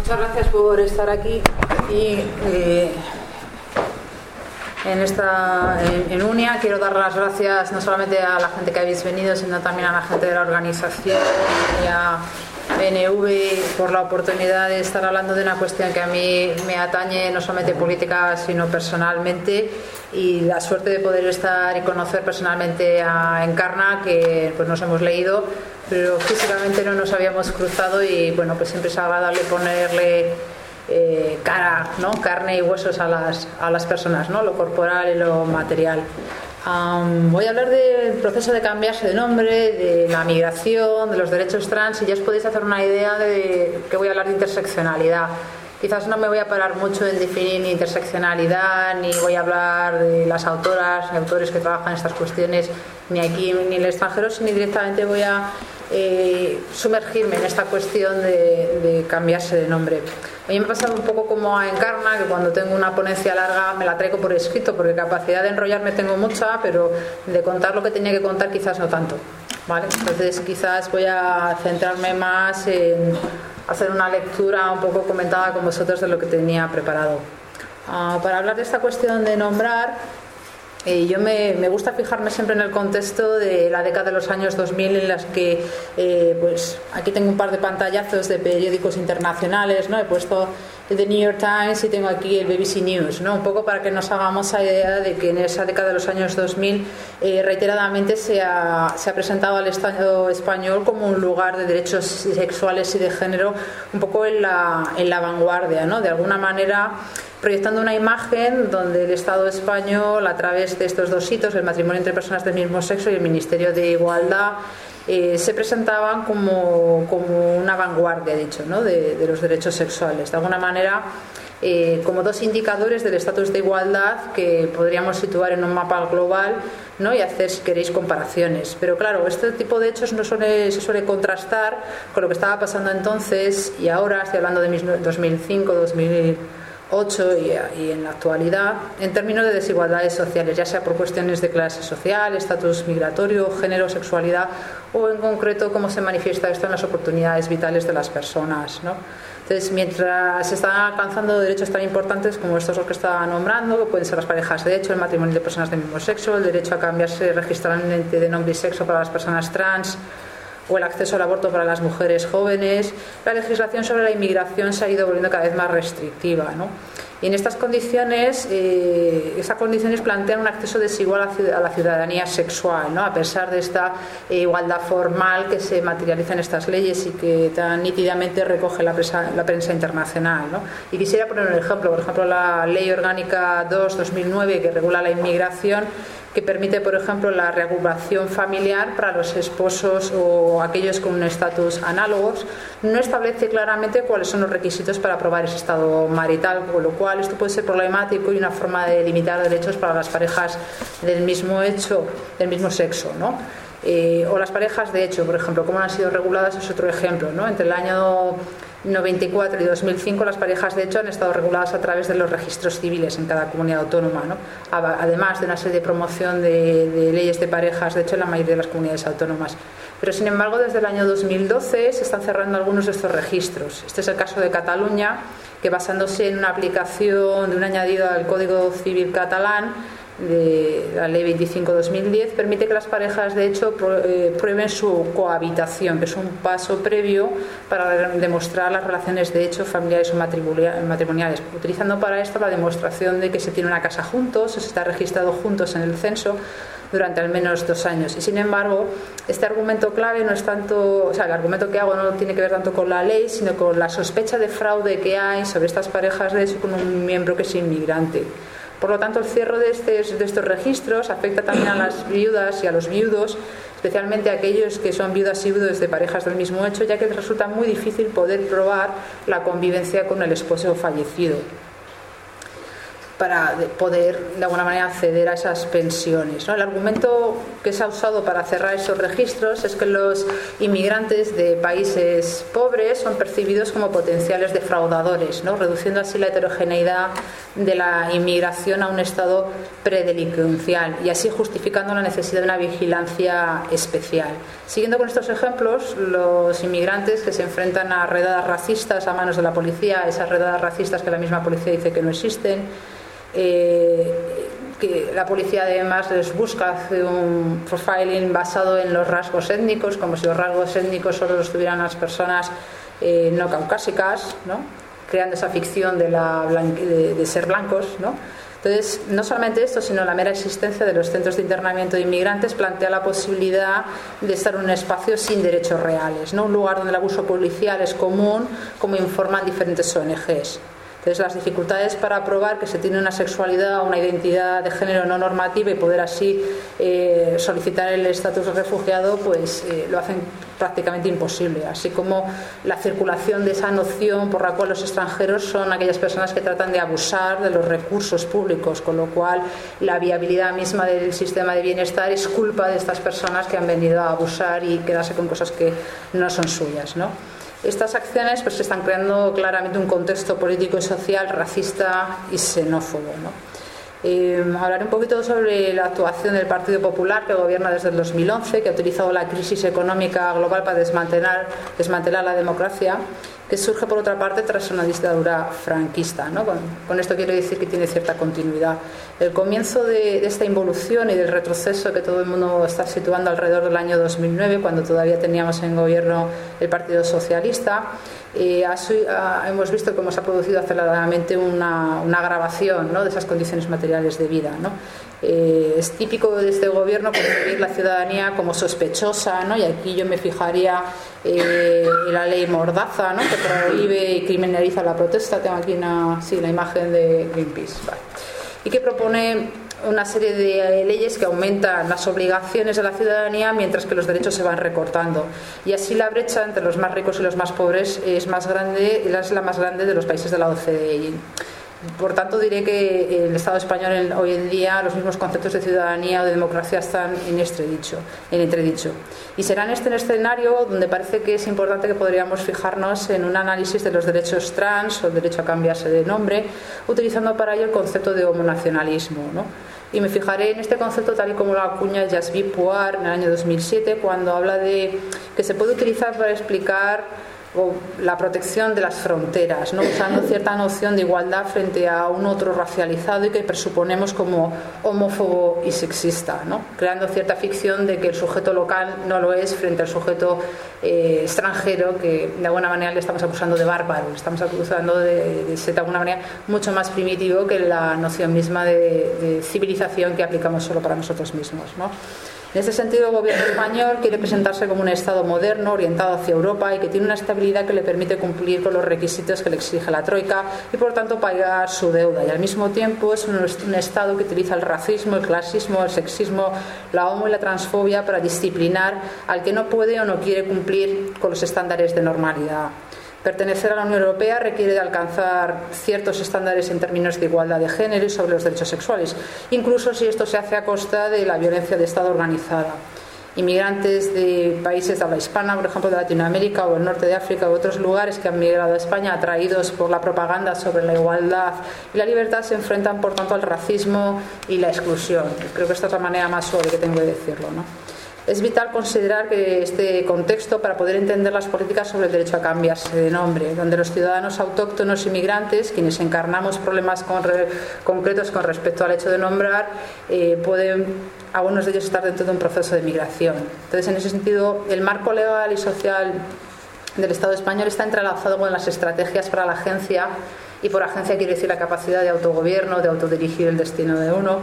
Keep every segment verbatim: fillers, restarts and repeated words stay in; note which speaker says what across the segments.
Speaker 1: muchas gracias por estar aquí y eh, en esta en, en UNIA. Quiero dar las gracias no solamente a la gente que habéis venido, sino también a la gente de la organización y a B N V por la oportunidad de estar hablando de una cuestión que a mí me atañe no solamente política sino personalmente, y la suerte de poder estar y conocer personalmente a Encarna, que pues nos hemos leído pero físicamente no nos habíamos cruzado, y bueno, pues siempre es agradable ponerle eh, cara, ¿no? Carne y huesos a las, a las personas, ¿no? Lo corporal y lo material. Um, voy a hablar del proceso de cambiarse de nombre, de la migración, de los derechos trans, y ya os podéis hacer una idea de que voy a hablar de interseccionalidad. Quizás no me voy a parar mucho en definir ni interseccionalidad, ni voy a hablar de las autoras y autores que trabajan estas cuestiones, ni aquí ni en el extranjero, sino directamente voy a eh, sumergirme en esta cuestión de, de cambiarse de nombre. A mí me ha pasado un poco como a Encarna, que cuando tengo una ponencia larga me la traigo por escrito, porque capacidad de enrollarme tengo mucha, pero de contar lo que tenía que contar quizás no tanto, ¿vale? Entonces quizás voy a centrarme más en hacer una lectura un poco comentada con vosotros de lo que tenía preparado. Uh, para hablar de esta cuestión de nombrar, eh, yo me, me gusta fijarme siempre en el contexto de la década de los años dos mil, en las que eh, pues aquí tengo un par de pantallazos de periódicos internacionales, ¿no? He puesto The New York Times y tengo aquí el B B C News, ¿no? Un poco para que nos hagamos la idea de que en esa década de los años dos mil eh, reiteradamente se ha, se ha presentado al Estado español como un lugar de derechos sexuales y de género un poco en la, en la vanguardia, ¿no? De alguna manera proyectando una imagen donde el Estado español, a través de estos dos hitos, el matrimonio entre personas del mismo sexo y el Ministerio de Igualdad, Eh, se presentaban como, como una vanguardia, de hecho, ¿no? de, de los derechos sexuales. De alguna manera, eh, como dos indicadores del estatus de igualdad que podríamos situar en un mapa global, ¿no? Y hacer, si queréis, comparaciones. Pero claro, este tipo de hechos no suele, se suele contrastar con lo que estaba pasando entonces y ahora. Estoy hablando de dos mil cinco, dos mil ocho y, y en la actualidad, en términos de desigualdades sociales, ya sea por cuestiones de clase social, estatus migratorio, género, sexualidad, o en concreto cómo se manifiesta esto en las oportunidades vitales de las personas, ¿no? Entonces, mientras se están alcanzando derechos tan importantes como estos los que estaba nombrando, que pueden ser las parejas de hecho, el matrimonio de personas del mismo sexo, el derecho a cambiarse registralmente de nombre y sexo para las personas trans, o el acceso al aborto para las mujeres jóvenes, la legislación sobre la inmigración se ha ido volviendo cada vez más restrictiva, ¿no? Y en estas condiciones, eh, esas condiciones plantean un acceso desigual a la ciudadanía sexual, ¿no? A pesar de esta eh, igualdad formal que se materializa en estas leyes y que tan nítidamente recoge la prensa, la prensa internacional, ¿no? Y quisiera poner un ejemplo, por ejemplo, la Ley Orgánica dos barra dos mil nueve, que regula la inmigración, que permite, por ejemplo, la reagrupación familiar para los esposos o aquellos con un estatus análogos, no establece claramente cuáles son los requisitos para aprobar ese estado marital, con lo cual esto puede ser problemático y una forma de limitar derechos para las parejas del mismo hecho, del mismo sexo, ¿no? Eh, o las parejas de hecho, por ejemplo, cómo han sido reguladas es otro ejemplo, ¿no? Entre el año noventa y cuatro y dos mil cinco las parejas de hecho han estado reguladas a través de los registros civiles en cada comunidad autónoma, ¿no? Además de una serie de promoción de, de leyes de parejas de hecho en la mayoría de las comunidades autónomas. Pero sin embargo desde el año dos mil doce se están cerrando algunos de estos registros. Este es el caso de Cataluña, que basándose en una aplicación de un añadido al Código Civil catalán de la Ley veinticinco barra dos mil diez, permite que las parejas de hecho prueben su cohabitación, que es un paso previo para demostrar las relaciones de hecho familiares o matrimoniales, utilizando para esto la demostración de que se tiene una casa juntos o se está registrado juntos en el censo durante al menos dos años. Y sin embargo, este argumento clave no es tanto, o sea, el argumento que hago no tiene que ver tanto con la ley, sino con la sospecha de fraude que hay sobre estas parejas de hecho con un miembro que es inmigrante. Por lo tanto, el cierre de, este, de estos registros afecta también a las viudas y a los viudos, especialmente a aquellos que son viudas y viudos de parejas del mismo hecho, ya que les resulta muy difícil poder probar la convivencia con el esposo fallecido. para poder de alguna manera acceder a esas pensiones, ¿no? El argumento que se ha usado para cerrar esos registros es que los inmigrantes de países pobres son percibidos como potenciales defraudadores, ¿no? Reduciendo así la heterogeneidad de la inmigración a un estado predelincuencial y así justificando la necesidad de una vigilancia especial. Siguiendo con estos ejemplos, los inmigrantes que se enfrentan a redadas racistas a manos de la policía, esas redadas racistas que la misma policía dice que no existen, Eh, que la policía además les busca, hace un profiling basado en los rasgos étnicos, como si los rasgos étnicos solo los tuvieran las personas eh, no caucásicas, ¿no? Creando esa ficción de, la de, de ser blancos, ¿no? Entonces, no solamente esto, sino la mera existencia de los centros de internamiento de inmigrantes plantea la posibilidad de estar en un espacio sin derechos reales, ¿no? Un lugar donde el abuso policial es común, como informan diferentes O N Ges. Entonces, las dificultades para probar que se tiene una sexualidad o una identidad de género no normativa y poder así eh, solicitar el estatus de refugiado, pues eh, lo hacen prácticamente imposible. Así como la circulación de esa noción por la cual los extranjeros son aquellas personas que tratan de abusar de los recursos públicos, con lo cual la viabilidad misma del sistema de bienestar es culpa de estas personas que han venido a abusar y quedarse con cosas que no son suyas, ¿no? Estas acciones pues están creando claramente un contexto político y social racista y xenófobo, ¿no? Eh, hablaré un poquito sobre la actuación del Partido Popular, que gobierna desde el dos mil once, que ha utilizado la crisis económica global para desmantelar, desmantelar la democracia, que surge por otra parte tras una dictadura franquista, ¿no? Con, con esto quiero decir que tiene cierta continuidad. El comienzo de, de esta involución y del retroceso que todo el mundo está situando alrededor del año dos mil nueve, cuando todavía teníamos en gobierno el Partido Socialista, eh, ha, ha, hemos visto cómo se ha producido aceleradamente una, una agravación, ¿no?, de esas condiciones materiales de vida, ¿no? Eh, es típico de este gobierno concebir la ciudadanía como sospechosa, ¿no? Y aquí yo me fijaría eh, en la ley Mordaza, ¿no?, que prohíbe y criminaliza la protesta. Tengo aquí una, sí, la imagen de Greenpeace, vale. Y que propone una serie de leyes que aumentan las obligaciones de la ciudadanía mientras que los derechos se van recortando, y así la brecha entre los más ricos y los más pobres es más grande, es la más grande de los países de la O C D E. Por tanto, diré que el Estado español hoy en día, los mismos conceptos de ciudadanía o de democracia están en entredicho, en entredicho. Y será en este escenario donde parece que es importante que podríamos fijarnos en un análisis de los derechos trans o el derecho a cambiarse de nombre, utilizando para ello el concepto de homonacionalismo, ¿no? Y me fijaré en este concepto tal y como lo acuña Jasbir Puar en el año dos mil siete, cuando habla de que se puede utilizar para explicar o la protección de las fronteras, ¿no?, usando cierta noción de igualdad frente a un otro racializado y que presuponemos como homófobo y sexista, ¿no?, creando cierta ficción de que el sujeto local no lo es frente al sujeto eh, extranjero, que de alguna manera le estamos acusando de bárbaro, le estamos acusando de, de ser de alguna manera mucho más primitivo que la noción misma de, de civilización que aplicamos solo para nosotros mismos, ¿no? En este sentido, el gobierno español quiere presentarse como un Estado moderno, orientado hacia Europa y que tiene una estabilidad que le permite cumplir con los requisitos que le exige la Troika y, por tanto, pagar su deuda. Y al mismo tiempo es un, un Estado que utiliza el racismo, el clasismo, el sexismo, la homo y la transfobia para disciplinar al que no puede o no quiere cumplir con los estándares de normalidad. Pertenecer a la Unión Europea requiere de alcanzar ciertos estándares en términos de igualdad de género y sobre los derechos sexuales, incluso si esto se hace a costa de la violencia de Estado organizada. Inmigrantes de países de habla hispana, por ejemplo de Latinoamérica o el norte de África u otros lugares que han migrado a España atraídos por la propaganda sobre la igualdad y la libertad se enfrentan, por tanto, al racismo y la exclusión. Creo que esta es la manera más suave que tengo de decirlo, ¿no? Es vital considerar que este contexto para poder entender las políticas sobre el derecho a cambiarse de nombre, donde los ciudadanos autóctonos inmigrantes, quienes encarnamos problemas con re, concretos con respecto al hecho de nombrar, eh, pueden, algunos de ellos, estar dentro de un proceso de migración. Entonces, en ese sentido, el marco legal y social del Estado español está entrelazado con las estrategias para la agencia, y por agencia quiero decir la capacidad de autogobierno, de autodirigir el destino de uno,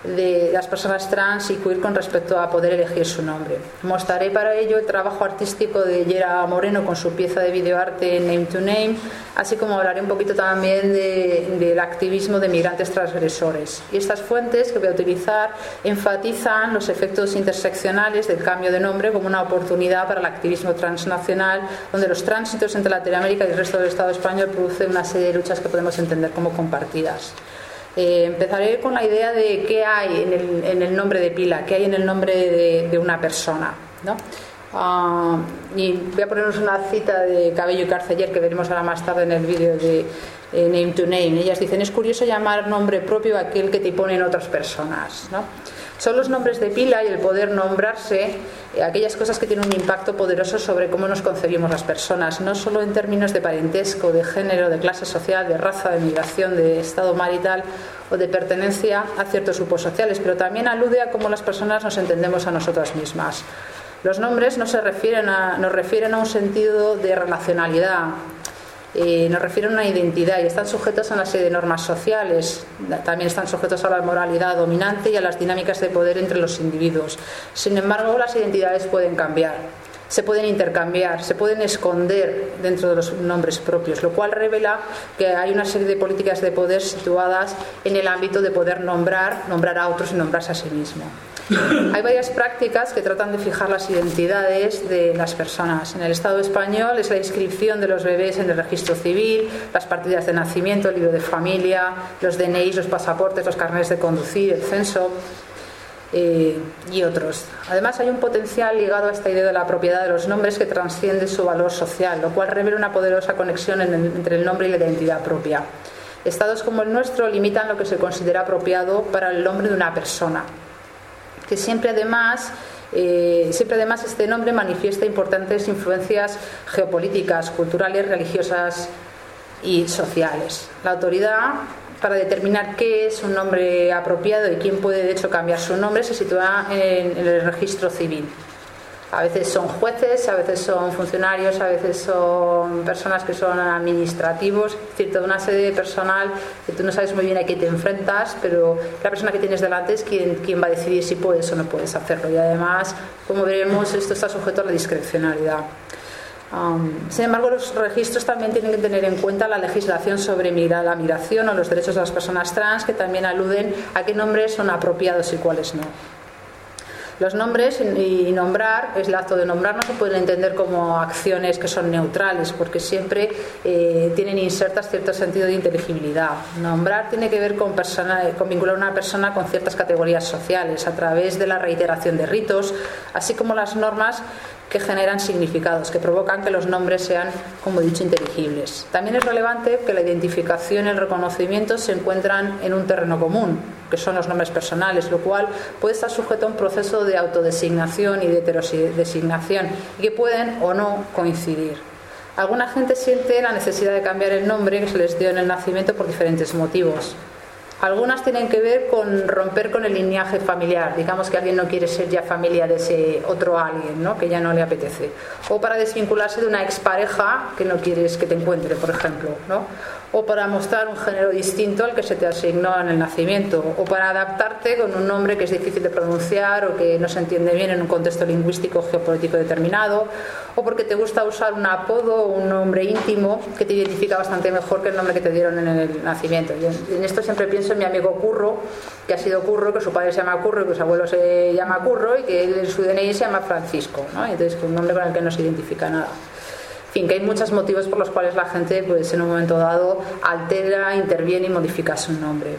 Speaker 1: de las personas trans y queer con respecto a poder elegir su nombre. Mostraré para ello el trabajo artístico de Yera Moreno con su pieza de videoarte Name to Name, así como hablaré un poquito también de, del activismo de migrantes transgresores. Y estas fuentes que voy a utilizar enfatizan los efectos interseccionales del cambio de nombre como una oportunidad para el activismo transnacional, donde los tránsitos entre Latinoamérica y el resto del Estado español producen una serie de luchas que podemos entender como compartidas. Eh, empezaré con la idea de qué hay en el, en el nombre de pila, qué hay en el nombre de, de una persona, ¿no? Uh, y voy a poneros una cita de Cabello y Carceller que veremos ahora más tarde en el vídeo de eh, Name to Name. Ellas dicen: es curioso llamar nombre propio a aquel que te ponen otras personas, ¿no? Son los nombres de pila y el poder nombrarse eh, aquellas cosas que tienen un impacto poderoso sobre cómo nos concebimos las personas, no solo en términos de parentesco, de género, de clase social, de raza, de migración, de estado marital o de pertenencia a ciertos grupos sociales, pero también alude a cómo las personas nos entendemos a nosotras mismas. Los nombres no se refieren a, nos refieren a un sentido de relacionalidad, eh, nos refieren a una identidad y están sujetos a una serie de normas sociales, también están sujetos a la moralidad dominante y a las dinámicas de poder entre los individuos. Sin embargo, las identidades pueden cambiar, se pueden intercambiar, se pueden esconder dentro de los nombres propios, lo cual revela que hay una serie de políticas de poder situadas en el ámbito de poder nombrar, nombrar a otros y nombrarse a sí mismo. Hay varias prácticas que tratan de fijar las identidades de las personas. En el Estado español es la inscripción de los bebés en el registro civil, las partidas de nacimiento, el libro de familia, los D N Is, los pasaportes, los carnets de conducir, el censo eh, y otros. Además, hay un potencial ligado a esta idea de la propiedad de los nombres que trasciende su valor social, lo cual revela una poderosa conexión en el, entre el nombre y la identidad propia. Estados como el nuestro limitan lo que se considera apropiado para el nombre de una persona, que siempre además, eh, siempre además este nombre manifiesta importantes influencias geopolíticas, culturales, religiosas y sociales. La autoridad para determinar qué es un nombre apropiado y quién puede de hecho cambiar su nombre se sitúa en, en el registro civil. A veces son jueces, a veces son funcionarios, a veces son personas que son administrativos, es decir, toda una serie de personal que tú no sabes muy bien a qué te enfrentas, pero la persona que tienes delante es quien, quien va a decidir si puedes o no puedes hacerlo. Y además, como veremos, esto está sujeto a la discrecionalidad. Um, sin embargo, los registros también tienen que tener en cuenta la legislación sobre migra- la migración o los derechos de las personas trans, que también aluden a qué nombres son apropiados y cuáles no. Los nombres y nombrar, el acto de nombrar, no se pueden entender como acciones que son neutrales, porque siempre eh, tienen insertas cierto sentido de inteligibilidad. Nombrar tiene que ver con, persona, con vincular a una persona con ciertas categorías sociales a través de la reiteración de ritos, así como las normas que generan significados, que provocan que los nombres sean, como he dicho, inteligibles. También es relevante que la identificación y el reconocimiento se encuentran en un terreno común, que son los nombres personales, lo cual puede estar sujeto a un proceso de autodesignación y de heterodesignación, y que pueden o no coincidir. Alguna gente siente la necesidad de cambiar el nombre que se les dio en el nacimiento por diferentes motivos. Algunas tienen que ver con romper con el linaje familiar, digamos que alguien no quiere ser ya familia de ese otro alguien, ¿no?, que ya no le apetece, o para desvincularse de una expareja que no quieres que te encuentre, por ejemplo, ¿no?, o para mostrar un género distinto al que se te asignó en el nacimiento, o para adaptarte con un nombre que es difícil de pronunciar o que no se entiende bien en un contexto lingüístico o geopolítico determinado, o porque te gusta usar un apodo o un nombre íntimo que te identifica bastante mejor que el nombre que te dieron en el nacimiento. Y en esto siempre pienso en mi amigo Curro, que ha sido Curro, que su padre se llama Curro y que su abuelo se llama Curro y que él en su D N I se llama Francisco, ¿no? Entonces, un nombre con el que no se identifica nada. En fin, que hay muchos motivos por los cuales la gente, pues, en un momento dado altera, interviene y modifica su nombre.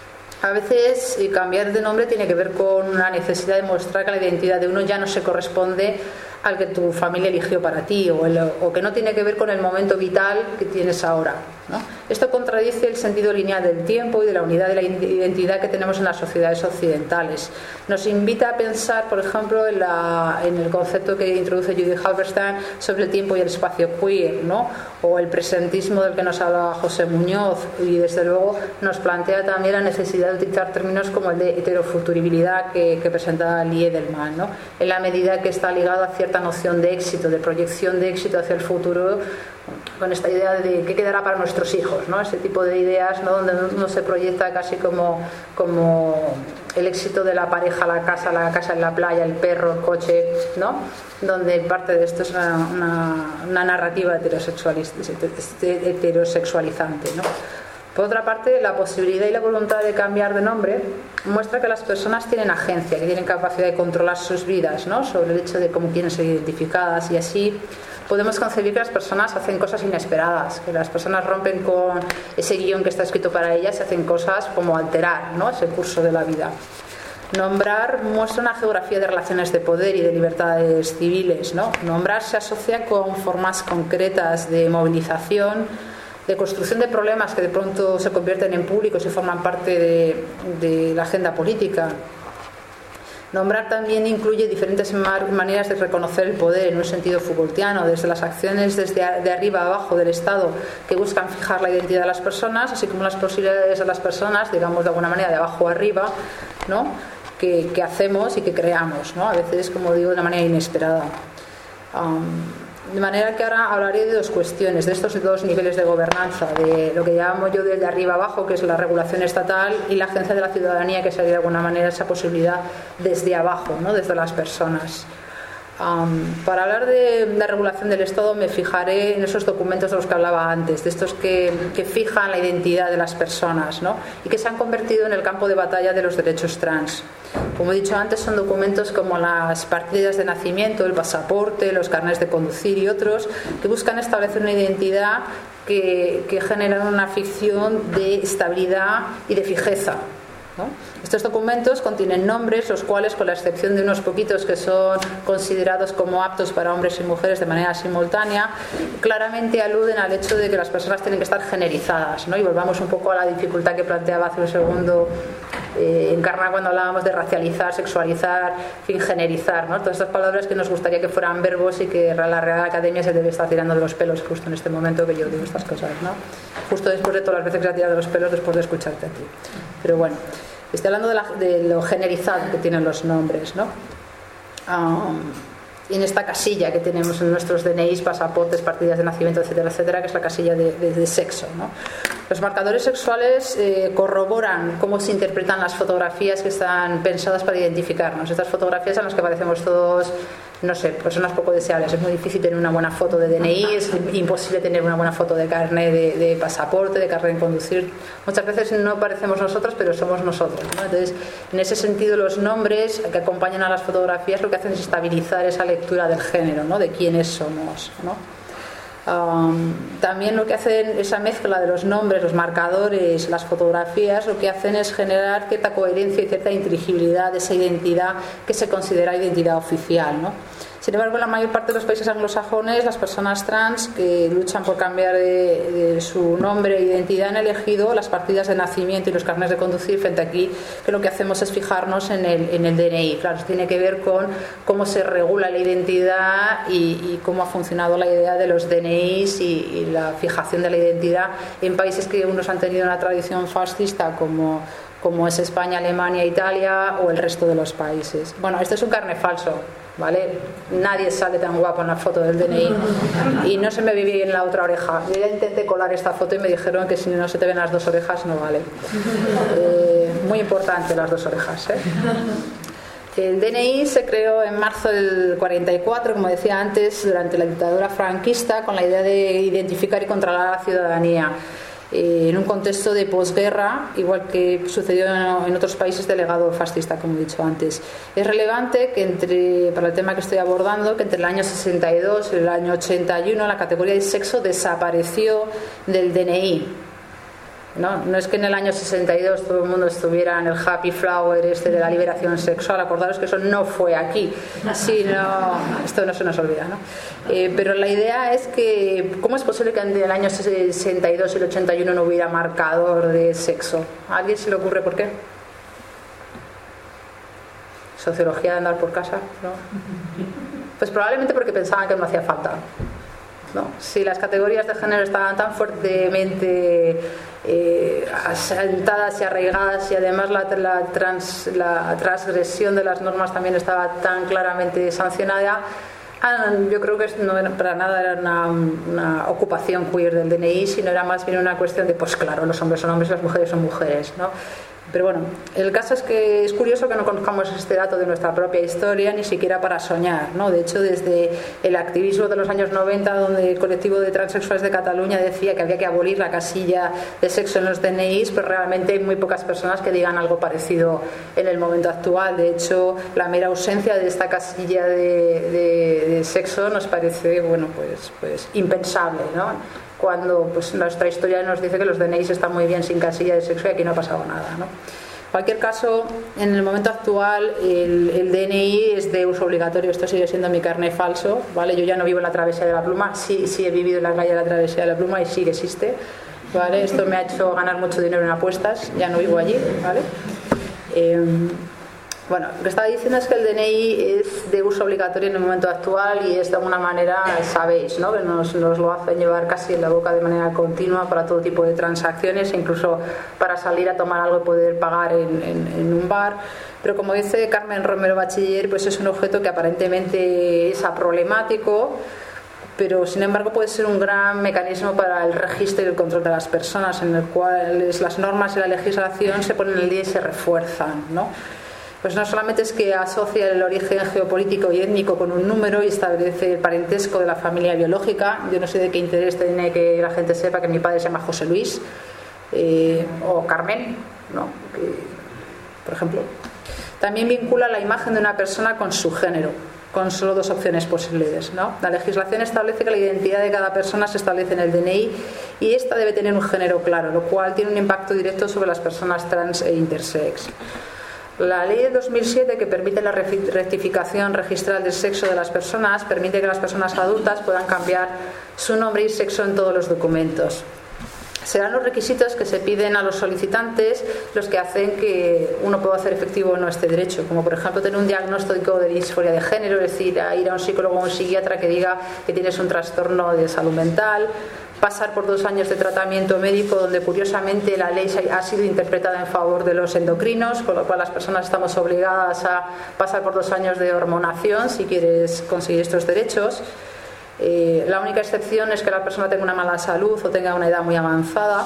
Speaker 1: A veces cambiar de nombre tiene que ver con una necesidad de mostrar que la identidad de uno ya no se corresponde al que tu familia eligió para ti, o, el, o que no tiene que ver con el momento vital que tienes ahora, ¿no? Esto contradice el sentido lineal del tiempo y de la unidad de la identidad que tenemos en las sociedades occidentales. Nos invita a pensar, por ejemplo, en, la, en el concepto que introduce Judith Halberstam sobre el tiempo y el espacio queer, ¿no?, o el presentismo del que nos hablaba José Muñoz, y desde luego nos plantea también la necesidad de utilizar términos como el de heterofuturibilidad que, que presenta Lee Edelman, ¿no?, en la medida que está ligado a cierta noción de éxito, de proyección de éxito hacia el futuro, con esta idea de qué quedará para nuestros hijos, ¿no?, ese tipo de ideas, ¿no?, donde uno se proyecta casi como, como el éxito de la pareja, la casa, la casa en la playa, el perro, el coche, ¿no?, donde parte de esto es una, una, una narrativa heterosexualizante, ¿no? Por otra parte, la posibilidad y la voluntad de cambiar de nombre muestra que las personas tienen agencia, que tienen capacidad de controlar sus vidas, ¿no?, sobre el hecho de cómo quieren ser identificadas, y así podemos concebir que las personas hacen cosas inesperadas, que las personas rompen con ese guión que está escrito para ellas y hacen cosas como alterar, ¿no?, ese curso de la vida. Nombrar muestra una geografía de relaciones de poder y de libertades civiles, ¿no? Nombrar se asocia con formas concretas de movilización, de construcción de problemas que de pronto se convierten en públicos y forman parte de, de la agenda política. Nombrar también incluye diferentes maneras de reconocer el poder en un sentido Foucaultiano, desde las acciones desde de arriba a abajo del Estado que buscan fijar la identidad de las personas, así como las posibilidades de las personas, digamos de alguna manera de abajo a arriba, ¿no?, que, que hacemos y que creamos, ¿no?, a veces, como digo, de una manera inesperada. Um, De manera que ahora hablaré de dos cuestiones, de estos dos niveles de gobernanza, de lo que llamo yo desde arriba abajo, que es la regulación estatal, y la agencia de la ciudadanía, que sería de alguna manera esa posibilidad desde abajo, ¿no?, desde las personas. Um, para hablar de la regulación del Estado me fijaré en esos documentos de los que hablaba antes, de estos que, que fijan la identidad de las personas, ¿no?, y que se han convertido en el campo de batalla de los derechos trans. Como he dicho antes, son documentos como las partidas de nacimiento, el pasaporte, los carnets de conducir y otros, que buscan establecer una identidad que, que generan una ficción de estabilidad y de fijeza, ¿no? Estos documentos contienen nombres, los cuales, con la excepción de unos poquitos que son considerados como aptos para hombres y mujeres de manera simultánea, claramente aluden al hecho de que las personas tienen que estar generizadas, ¿no? Y volvamos un poco a la dificultad que planteaba hace un segundo eh, Encarna cuando hablábamos de racializar, sexualizar, fin, generizar, ¿no? Todas estas palabras que nos gustaría que fueran verbos y que la Real Academia se debe estar tirando de los pelos justo en este momento que yo digo estas cosas, ¿no? Justo después de todas las veces que se ha tirado de los pelos después de escucharte a ti. Pero bueno, estoy hablando de, la, de lo generizado que tienen los nombres, ¿no? Um, y en esta casilla que tenemos en nuestros D N Is, pasaportes, partidas de nacimiento, etcétera, etcétera, que es la casilla de, de, de sexo, ¿no? Los marcadores sexuales eh, corroboran cómo se interpretan las fotografías que están pensadas para identificarnos. Estas fotografías en las que parecemos todos, no sé, personas poco deseables. Es muy difícil tener una buena foto de D N I, es imposible tener una buena foto de carnet de, de pasaporte, de carnet de conducir. Muchas veces no parecemos nosotros, pero somos nosotros, ¿no? Entonces, en ese sentido, los nombres que acompañan a las fotografías lo que hacen es estabilizar esa lectura del género, ¿no?, de quiénes somos, ¿no? Um, también lo que hacen, esa mezcla de los nombres, los marcadores, las fotografías, lo que hacen es generar cierta coherencia y cierta inteligibilidad de esa identidad que se considera identidad oficial, ¿no? Sin embargo, en la mayor parte de los países anglosajones, las personas trans que luchan por cambiar de, de su nombre e identidad han elegido las partidas de nacimiento y los carnets de conducir frente aquí, que lo que hacemos es fijarnos en el, en el D N I. Claro, tiene que ver con cómo se regula la identidad y, y cómo ha funcionado la idea de los D N Is y, y la fijación de la identidad en países que unos han tenido una tradición fascista como, como es España, Alemania, Italia o el resto de los países. Bueno, este es un carnet falso, ¿vale? Nadie sale tan guapo en la foto del D N I y no se me ve bien la otra oreja. Yo ya intenté colar esta foto y me dijeron que si no se te ven las dos orejas no vale. Eh, muy importante las dos orejas, ¿eh? El D N I se creó en marzo del cuarenta y cuatro, como decía antes, durante la dictadura franquista, con la idea de identificar y controlar a la ciudadanía en un contexto de posguerra, igual que sucedió en otros países del legado fascista, como he dicho antes. Es relevante que entre, para el tema que estoy abordando, que entre el año sesenta y dos y el año ochenta y uno la categoría de sexo desapareció del D N I. ¿No? No es que en el año sesenta y dos todo el mundo estuviera en el happy flower este de la liberación sexual, acordaros que eso no fue aquí, sino, esto no se nos olvida, ¿no? Eh, pero la idea es que ¿cómo es posible que en el año sesenta y dos y el ochenta y uno no hubiera marcador de sexo? ¿A alguien se le ocurre por qué? ¿Sociología de andar por casa? ¿No? Pues probablemente porque pensaban que no hacía falta, ¿no? Si las categorías de género estaban tan fuertemente eh, asentadas y arraigadas y además la, la, trans, la transgresión de las normas también estaba tan claramente sancionada, yo creo que no era, para nada era una, una ocupación queer del D N I, sino era más bien una cuestión de, pues claro, los hombres son hombres y las mujeres son mujeres, ¿no? Pero bueno, el caso es que es curioso que no conozcamos este dato de nuestra propia historia, ni siquiera para soñar, ¿no? De hecho, desde el activismo de los años noventa, donde el colectivo de transexuales de Cataluña decía que había que abolir la casilla de sexo en los D N Is, pues realmente hay muy pocas personas que digan algo parecido en el momento actual. De hecho, la mera ausencia de esta casilla de, de, de sexo nos parece, bueno, pues, pues impensable, ¿no? Cuando pues nuestra historia nos dice que los D N Is están muy bien sin casilla de sexo y aquí no ha pasado nada, ¿no? En cualquier caso, en el momento actual el, el D N I es de uso obligatorio. Esto sigue siendo mi carné falso, ¿vale? Yo ya no vivo en la travesía de la Pluma, sí, sí he vivido en la calle de la travesía de la Pluma y sí que existe, ¿vale? Esto me ha hecho ganar mucho dinero en apuestas, ya no vivo allí, ¿vale? Eh, Bueno, lo que estaba diciendo es que el D N I es de uso obligatorio en el momento actual y es de alguna manera, sabéis, ¿no? Que nos, nos lo hacen llevar casi en la boca de manera continua para todo tipo de transacciones, incluso para salir a tomar algo y poder pagar en, en, en un bar. Pero como dice Carmen Romero Bachiller, pues es un objeto que aparentemente es aproblemático, pero sin embargo puede ser un gran mecanismo para el registro y el control de las personas, en el cual las normas y la legislación se ponen al día y se refuerzan, ¿no? Pues no solamente es que asocia el origen geopolítico y étnico con un número y establece el parentesco de la familia biológica. Yo no sé de qué interés tiene que la gente sepa que mi padre se llama José Luis eh, o Carmen, ¿no? Que, por ejemplo. También vincula la imagen de una persona con su género, con solo dos opciones posibles, ¿no? La legislación establece que la identidad de cada persona se establece en el D N I y esta debe tener un género claro, lo cual tiene un impacto directo sobre las personas trans e intersex. La ley de dos mil siete, que permite la rectificación registral del sexo de las personas, permite que las personas adultas puedan cambiar su nombre y sexo en todos los documentos. Serán los requisitos que se piden a los solicitantes los que hacen que uno pueda hacer efectivo o no este derecho, como por ejemplo tener un diagnóstico de disforia de género, es decir, a ir a un psicólogo o un psiquiatra que diga que tienes un trastorno de salud mental, pasar por dos años de tratamiento médico donde curiosamente la ley ha sido interpretada en favor de los endocrinos, con lo cual las personas estamos obligadas a pasar por dos años de hormonación si quieres conseguir estos derechos. Eh, la única excepción es que la persona tenga una mala salud o tenga una edad muy avanzada.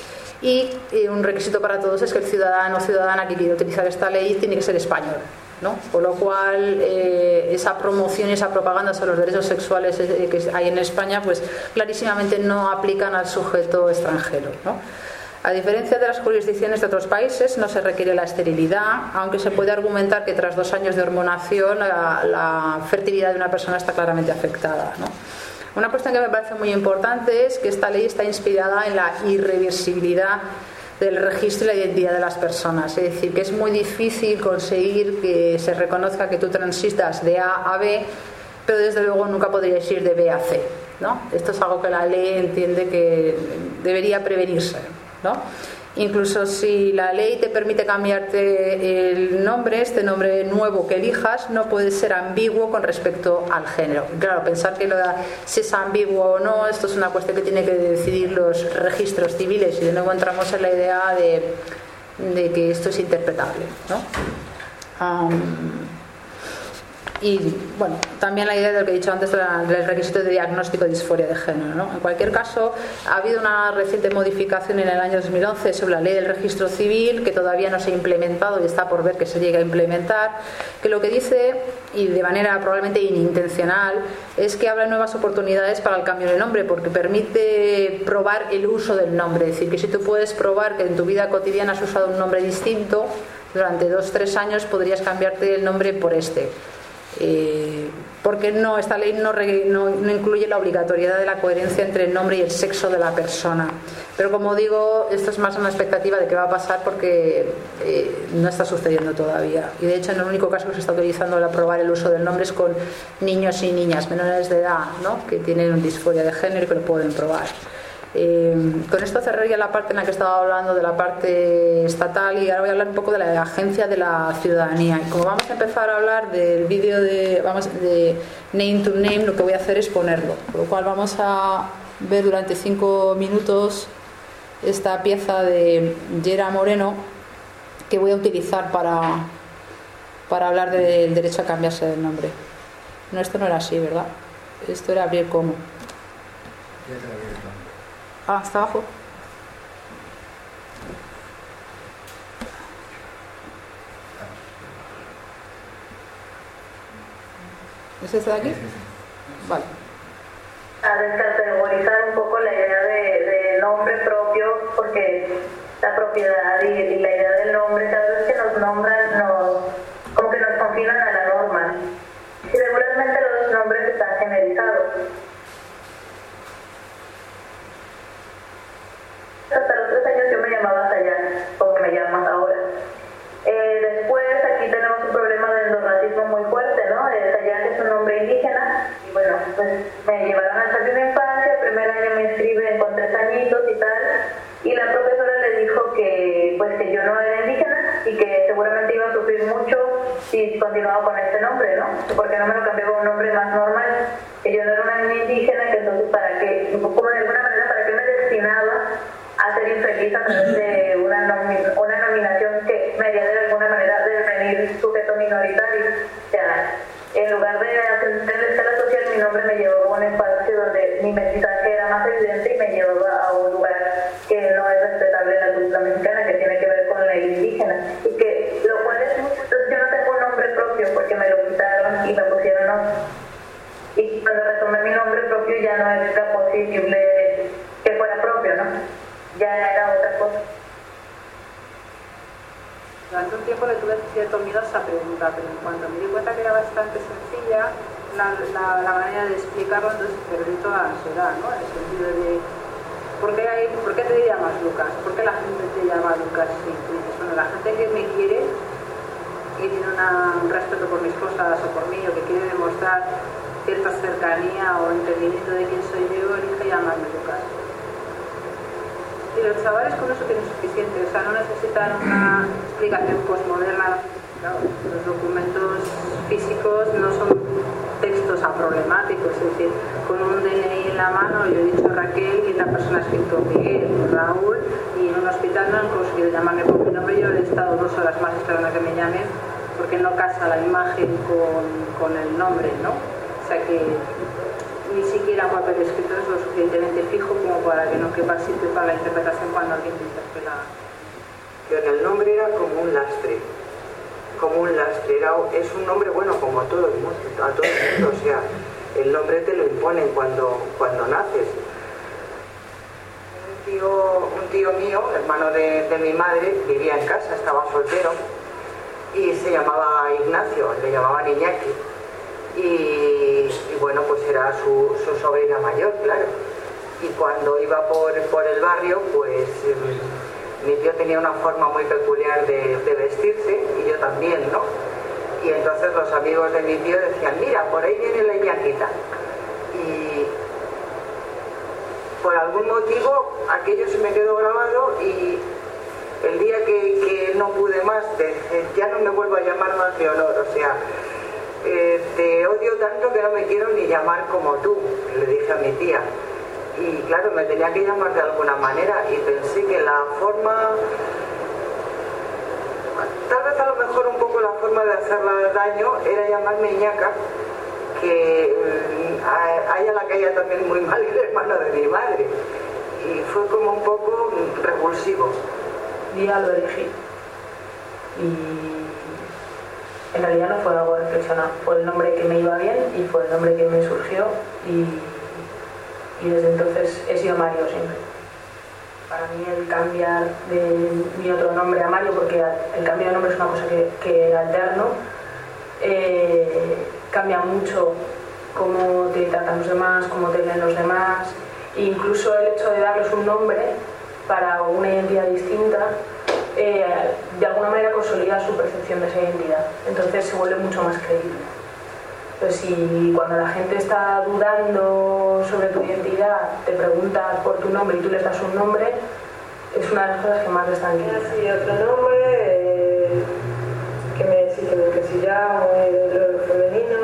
Speaker 1: Y eh, un requisito para todos es que el ciudadano o ciudadana que quiere utilizar esta ley tiene que ser español, ¿no? Con lo cual eh, esa promoción y esa propaganda sobre los derechos sexuales eh, que hay en España pues clarísimamente no aplican al sujeto extranjero, ¿no? A diferencia de las jurisdicciones de otros países, no se requiere la esterilidad, aunque se puede argumentar que tras dos años de hormonación la, la fertilidad de una persona está claramente afectada, ¿no? Una cuestión que me parece muy importante es que esta ley está inspirada en la irreversibilidad del registro y la identidad de las personas. Es decir, que es muy difícil conseguir que se reconozca que tú transitas de A a B, pero desde luego nunca podrías ir de B a C, ¿no? Esto es algo que la ley entiende que debería prevenirse, ¿no? Incluso si la ley te permite cambiarte el nombre, este nombre nuevo que elijas no puede ser ambiguo con respecto al género. Claro, pensar que lo de, si es ambiguo o no, esto es una cuestión que tienen que decidir los registros civiles y de nuevo entramos en la idea de, de que esto es interpretable, ¿no? Um, Y bueno, también la idea de lo que he dicho antes del requisito de diagnóstico de disforia de género, ¿no? En cualquier caso, ha habido una reciente modificación en el año dos mil once sobre la ley del registro civil que todavía no se ha implementado y está por ver que se llegue a implementar, que lo que dice, y de manera probablemente inintencional, es que habrá nuevas oportunidades para el cambio de nombre porque permite probar el uso del nombre. Es decir, que si tú puedes probar que en tu vida cotidiana has usado un nombre distinto durante dos o tres años, podrías cambiarte el nombre por este. Eh, porque no, esta ley no, no, no incluye la obligatoriedad de la coherencia entre el nombre y el sexo de la persona, pero como digo, esto es más una expectativa de qué va a pasar porque eh, no está sucediendo todavía y de hecho en el único caso que se está utilizando para probar el uso del nombre es con niños y niñas menores de edad, ¿no? Que tienen disforia de género y que lo pueden probar. Eh, con esto cerraría la parte en la que estaba hablando de la parte estatal y ahora voy a hablar un poco de la agencia de la ciudadanía. Y como vamos a empezar a hablar del vídeo de, vamos, de Name to Name, lo que voy a hacer es ponerlo, por lo cual vamos a ver durante cinco minutos esta pieza de Yera Moreno que voy a utilizar para, para hablar del derecho a cambiarse de nombre. No, esto no era así, ¿verdad? Esto era abrir como. Ah, está abajo. ¿Es este de aquí? Vale.
Speaker 2: A descategorizar un poco la idea de, de nombre propio, porque la propiedad y, y la idea del nombre, cada vez que nos nombran, nos, como que nos confinan a la norma. Y regularmente los nombres están generizados. Hasta los tres años yo me llamaba Sayán, como me llamas ahora. Eh, después aquí tenemos un problema de endorracismo muy fuerte, ¿no? Eh, Sayán es un nombre indígena y bueno, pues me llevaron al jardín de infancia, el primer año me inscriben con tres añitos y tal, y la profesora le dijo que pues que yo no era indígena y que seguramente iba a sufrir mucho si continuaba con este nombre, ¿no? Porque no me lo cambió por un nombre más normal, que yo no era una niña indígena, que entonces para qué, como de alguna manera, para qué me destinaba a ser infeliz a través de una, nomi una nominación que me haría de alguna manera devenir sujeto minoritario. O sea, en lugar de ascender la escala social, mi nombre me llevó a un espacio donde mi mestizaje era más evidente y me llevaba a un lugar que no es respetable en la cultura mexicana, que tiene que ver con la indígena. Y que lo cual es mucho. Entonces yo no tengo un nombre propio porque me lo quitaron y me pusieron otro. Y cuando retomé mi nombre propio ya no era posible que fuera propio, ¿no? Ya era otra cosa.
Speaker 3: Durante un tiempo le tuve cierto miedo a esa pregunta, pero en cuanto me di cuenta que era bastante sencilla la, la, la manera de explicarlo, entonces perdí toda la ansiedad, ¿no? En el sentido de ¿por qué, hay, ¿por qué te llamas Lucas? ¿Por qué la gente te llama Lucas? Sí, tú dices, bueno, la gente que me quiere y tiene una, un respeto por mis cosas o por mí, o que quiere demostrar cierta cercanía o entendimiento de quién soy yo, elige llamarme Lucas. Y los chavales con eso tienen suficiente, o sea, no necesitan una explicación postmoderna. Claro, los documentos físicos no son textos aproblemáticos, es decir, con un D N I en la mano yo he dicho Raquel y esta persona ha escrito Miguel, Raúl, y en un hospital no han conseguido llamarme por mi nombre. Yo he estado dos horas más esperando a que me llamen porque no casa la imagen con, con el nombre, ¿no? O sea que ni siquiera un papel escrito es lo suficientemente fijo como para que no quepa sitio para la interpretación cuando alguien te interpela.
Speaker 4: Yo en el nombre era como un lastre, como un lastre, era, es un nombre bueno como a todo el mundo, a todo el mundo, o sea, el nombre te lo imponen cuando, cuando naces. Un tío, un tío mío, hermano de, de mi madre, vivía en casa, estaba soltero y se llamaba Ignacio, le llamaban Iñaki. Y, y bueno, pues era su, su sobrina mayor, claro. Y cuando iba por, por el barrio, pues eh, mi tío tenía una forma muy peculiar de, de vestirse, y yo también, ¿no? Y entonces los amigos de mi tío decían, mira, por ahí viene la Iñaquita. Y por algún motivo aquello se me quedó grabado, y el día que, que no pude más, dije, ya no me vuelvo a llamar más de honor, o sea, Eh, te odio tanto que no me quiero ni llamar como tú, le dije a mi tía. Y claro, me tenía que llamar de alguna manera, y pensé que la forma, tal vez a lo mejor un poco la forma de hacerle daño era llamarme Iñaca, que a, a ella la caía también muy mal el hermano de mi madre, y fue como un poco revulsivo.
Speaker 5: Día lo elegí, y en realidad no fue algo reflexionado, fue el nombre que me iba bien y fue el nombre que me surgió, y, y desde entonces he sido Mario siempre. Para mí el cambiar de mi otro nombre a Mario, porque el cambio de nombre es una cosa que, que alterno, eh, cambia mucho cómo te tratan los demás, cómo te ven los demás, e incluso el hecho de darles un nombre para una identidad distinta, Eh, de alguna manera consolida su percepción de esa identidad, entonces se vuelve mucho más creíble. Pues si cuando la gente está dudando sobre tu identidad te pregunta por tu nombre y tú les das un nombre, es una de las cosas que más les tranquiliza.
Speaker 6: Sí, otro nombre eh, que me decía que me encasillaba muy dentro de lo femenino,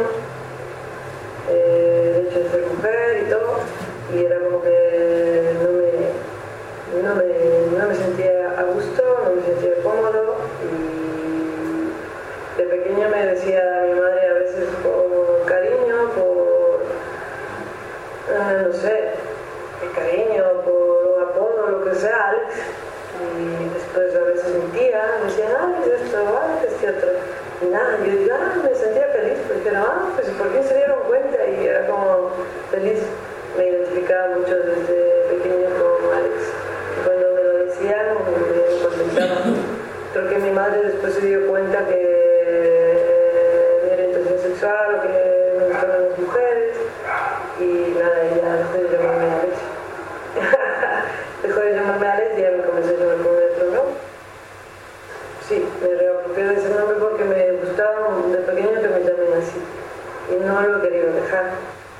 Speaker 6: eh, el hecho de ser mujer y todo, y era como que no me No me, no me sentía a gusto, no me sentía cómodo, y de pequeño me decía mi madre a veces por cariño, por eh, no sé, por cariño, por un apodo, lo que sea, Alex, y después a veces mi tía me decía, Alex esto, Alex este otro, y nada, yo ya me sentía feliz, pues dijeron, ah, pues ¿por qué se dieron cuenta? Y era como feliz, me identificaba mucho desde pequeño con Alex. Y cuando me lo decían, me contentaba. Creo que mi madre después se dio cuenta que mi orientación sexual o que me gustaban las mujeres. Y nada, ella dejó de llamarme Alex. Dejó de llamarme Alex y ya me comencé a llamar con otro nombre. Sí, me reapropié de ese nombre porque me gustaba de pequeño que me llamen así. Y no lo he querido dejar.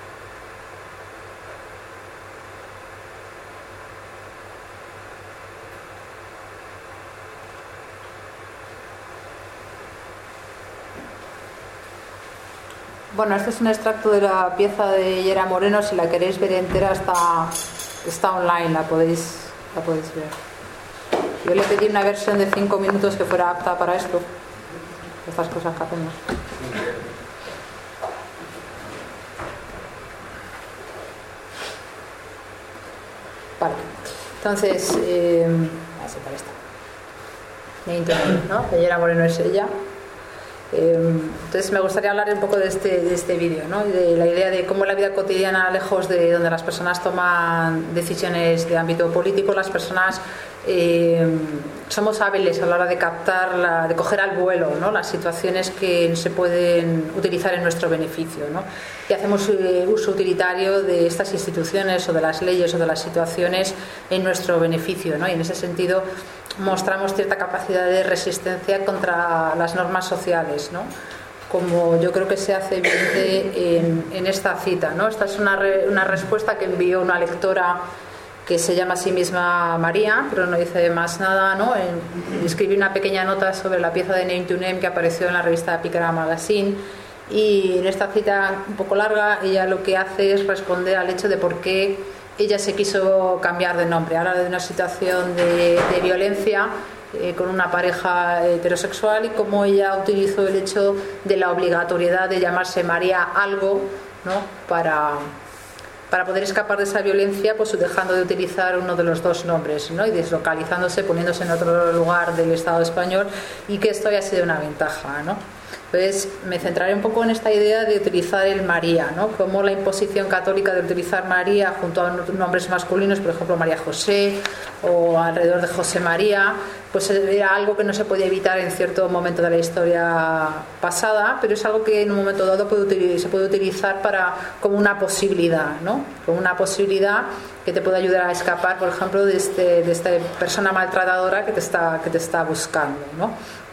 Speaker 1: Bueno, este es un extracto de la pieza de Yera Moreno. Si la queréis ver entera está, está online, la podéis, la podéis ver. Yo le pedí una versión de cinco minutos que fuera apta para esto, estas cosas que hacemos. Vale, entonces, eh, así para esta. Me interesa, ¿no? Yera Moreno es ella. Entonces me gustaría hablar un poco de este, de este vídeo, ¿no? Y de la idea de cómo la vida cotidiana, lejos de donde las personas toman decisiones de ámbito político, las personas eh, somos hábiles a la hora de captar, la, de coger al vuelo, ¿no? Las situaciones que se pueden utilizar en nuestro beneficio, ¿no? Y hacemos eh, uso utilitario de estas instituciones o de las leyes o de las situaciones en nuestro beneficio, ¿no? Y en ese sentido mostramos cierta capacidad de resistencia contra las normas sociales, ¿no? Como yo creo que se hace evidente en, en esta cita, ¿no? Esta es una, re, una respuesta que envió una lectora que se llama a sí misma María, pero no dice más nada, ¿no? En, escribí una pequeña nota sobre la pieza de Name to Name que apareció en la revista Picard Magazine, y en esta cita un poco larga ella lo que hace es responder al hecho de por qué ella se quiso cambiar de nombre. Habla de una situación de, de violencia eh, con una pareja heterosexual y cómo ella utilizó el hecho de la obligatoriedad de llamarse María algo, ¿no? para, para poder escapar de esa violencia, pues dejando de utilizar uno de los dos nombres, ¿no? Y deslocalizándose, poniéndose en otro lugar del Estado español, y que esto haya sido una ventaja, ¿no? Entonces me centraré un poco en esta idea de utilizar el María, ¿no? Como la imposición católica de utilizar María junto a nombres masculinos, por ejemplo María José o alrededor de José María, pues era algo que no se podía evitar en cierto momento de la historia pasada, pero es algo que en un momento dado puede, se puede utilizar para, como una posibilidad, ¿no? Como una posibilidad que te puede ayudar a escapar, por ejemplo, de, este, de esta persona maltratadora que te está, que te está buscando, ¿no?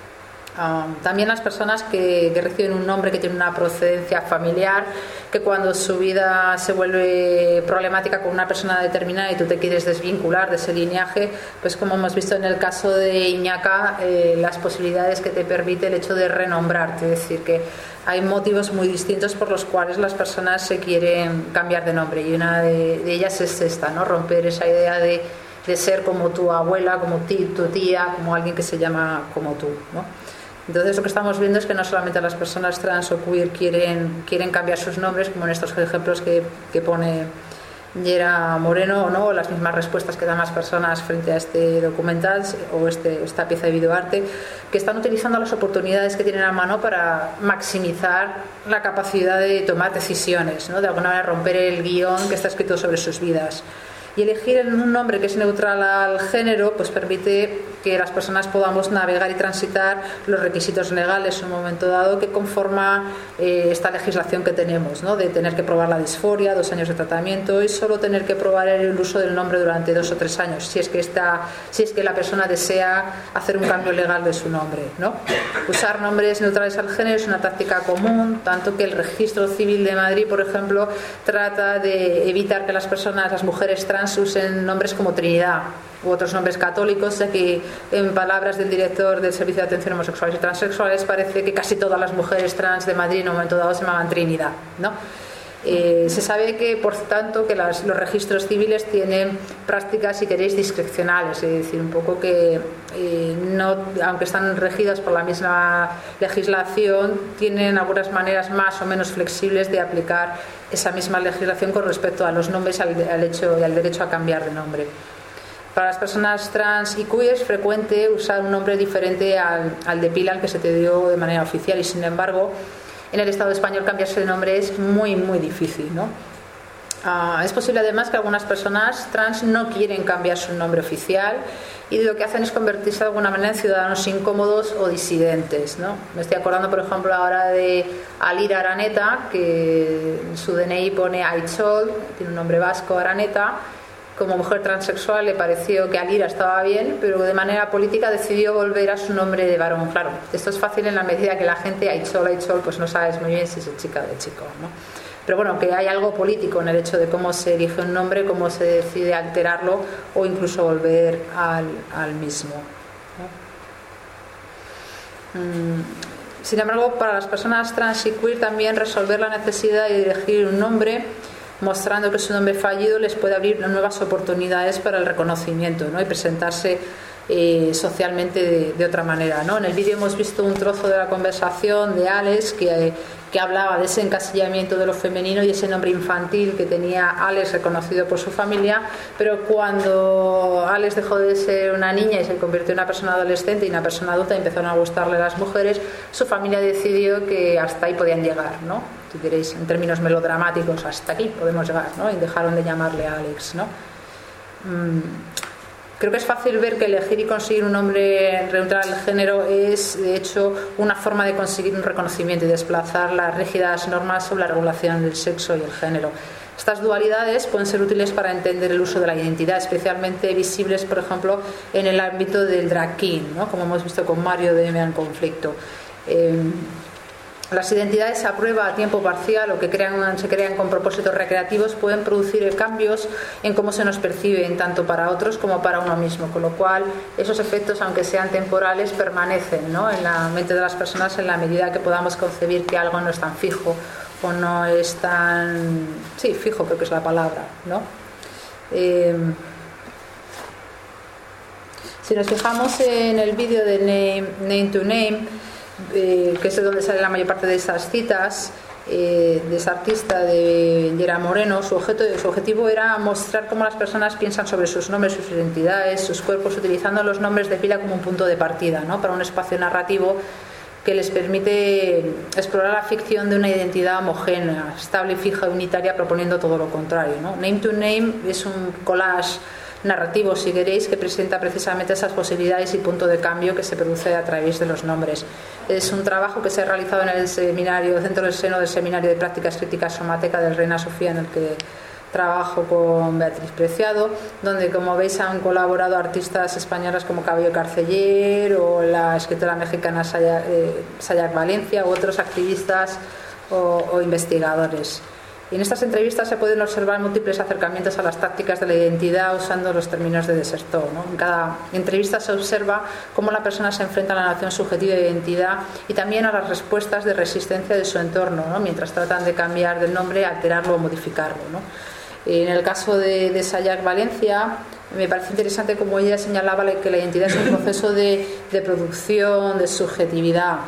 Speaker 1: Um, también las personas que, que reciben un nombre que tiene una procedencia familiar, que cuando su vida se vuelve problemática con una persona determinada y tú te quieres desvincular de ese lineaje, pues como hemos visto en el caso de Iñaka, eh, las posibilidades que te permite el hecho de renombrarte, es decir, que hay motivos muy distintos por los cuales las personas se quieren cambiar de nombre, y una de, de ellas es esta, ¿no? Romper esa idea de, de ser como tu abuela, como ti, tu tía, como alguien que se llama como tú, ¿no? Entonces lo que estamos viendo es que no solamente las personas trans o queer quieren, quieren cambiar sus nombres, como en estos ejemplos que, que pone Yera Moreno, ¿no? O las mismas respuestas que dan las personas frente a este documental o este, esta pieza de videoarte, que están utilizando las oportunidades que tienen a mano para maximizar la capacidad de tomar decisiones, ¿no? De alguna manera romper el guión que está escrito sobre sus vidas. Y elegir un nombre que es neutral al género pues permite que las personas podamos navegar y transitar los requisitos legales en un momento dado que conforma eh, esta legislación que tenemos, ¿no? De tener que probar la disforia, dos años de tratamiento, y solo tener que probar el uso del nombre durante dos o tres años, si es que esta, si es que la persona desea hacer un cambio legal de su nombre, ¿no? Usar nombres neutrales al género es una táctica común, tanto que el Registro Civil de Madrid, por ejemplo, trata de evitar que las personas, las mujeres trans, usen nombres como Trinidad u otros nombres católicos, ya que en palabras del director del Servicio de Atención a Homosexuales y Transexuales parece que casi todas las mujeres trans de Madrid en un momento dado se llamaban Trinidad, ¿no? Eh, se sabe que, por tanto, que las, los registros civiles tienen prácticas, si queréis, discrecionales, es decir, un poco que eh, no, aunque están regidas por la misma legislación, tienen algunas maneras más o menos flexibles de aplicar esa misma legislación con respecto a los nombres, al, al hecho y al derecho a cambiar de nombre. Para las personas trans y queer es frecuente usar un nombre diferente al, al de pila al que se te dio de manera oficial, y sin embargo en el Estado español cambiarse de nombre es muy, muy difícil, ¿no? Uh, es posible además que algunas personas trans no quieren cambiar su nombre oficial y lo que hacen es convertirse de alguna manera en ciudadanos incómodos o disidentes, ¿no? Me estoy acordando, por ejemplo, ahora de Alira Araneta, que en su D N I pone Aichol, tiene un nombre vasco, Araneta. Como mujer transexual le pareció que Alira estaba bien, pero de manera política decidió volver a su nombre de varón. Claro, esto es fácil en la medida que la gente Aichol, Aichol, pues no sabes muy bien si es chica o de chico, ¿no? Pero bueno, que hay algo político en el hecho de cómo se elige un nombre, cómo se decide alterarlo o incluso volver al, al mismo, ¿no? Mm. Sin embargo, para las personas trans y queer también resolver la necesidad de elegir un nombre, mostrando que su nombre fallido, les puede abrir nuevas oportunidades para el reconocimiento, ¿no? Y presentarse eh, socialmente de, de otra manera, ¿no? En el vídeo hemos visto un trozo de la conversación de Alex que, eh, que hablaba de ese encasillamiento de lo femenino y ese nombre infantil que tenía Alex reconocido por su familia, pero cuando Alex dejó de ser una niña y se convirtió en una persona adolescente y una persona adulta y empezaron a gustarle las mujeres, su familia decidió que hasta ahí podían llegar, ¿no? Si queréis, en términos melodramáticos, hasta aquí podemos llegar, ¿no? Y dejaron de llamarle Alex, ¿no? Mm. Creo que es fácil ver que elegir y conseguir un nombre neutral al género es, de hecho, una forma de conseguir un reconocimiento y desplazar las rígidas normas sobre la regulación del sexo y el género. Estas dualidades pueden ser útiles para entender el uso de la identidad, especialmente visibles, por ejemplo, en el ámbito del drag king, ¿no? Como hemos visto con Mario de Mean Conflicto. Eh, Las identidades a prueba a tiempo parcial o que crean, se crean con propósitos recreativos pueden producir cambios en cómo se nos perciben, tanto para otros como para uno mismo, con lo cual esos efectos, aunque sean temporales, permanecen, ¿no? En la mente de las personas en la medida que podamos concebir que algo no es tan fijo o no es tan... sí, fijo creo que es la palabra, ¿no? Eh... Si nos fijamos en el vídeo de Name, Name to Name, Eh, que es de donde sale la mayor parte de esas citas, eh, de esa artista de Yera Moreno, su, objeto, su objetivo era mostrar cómo las personas piensan sobre sus nombres, sus identidades, sus cuerpos, utilizando los nombres de pila como un punto de partida, ¿no? Para un espacio narrativo que les permite explorar la ficción de una identidad homogénea, estable, fija y unitaria, proponiendo todo lo contrario, ¿no? Name to Name es un collage narrativo, si queréis, que presenta precisamente esas posibilidades y punto de cambio que se produce a través de los nombres. Es un trabajo que se ha realizado en el seminario, dentro del seno del Seminario de Prácticas Críticas Somática del Reina Sofía, en el que trabajo con Beatriz Preciado, donde, como veis, han colaborado artistas españolas como Cabello Carceller o la escritora mexicana Sayac, eh, Sayac Valencia u otros activistas o, o investigadores. Y en estas entrevistas se pueden observar múltiples acercamientos a las tácticas de la identidad usando los términos de Desertó, ¿no? En cada entrevista se observa cómo la persona se enfrenta a la noción subjetiva de identidad y también a las respuestas de resistencia de su entorno, ¿no? Mientras tratan de cambiar del nombre, alterarlo o modificarlo, ¿no? En el caso de, de Sayac Valencia, me parece interesante como ella señalaba que la identidad es un proceso de, de producción, de subjetividad,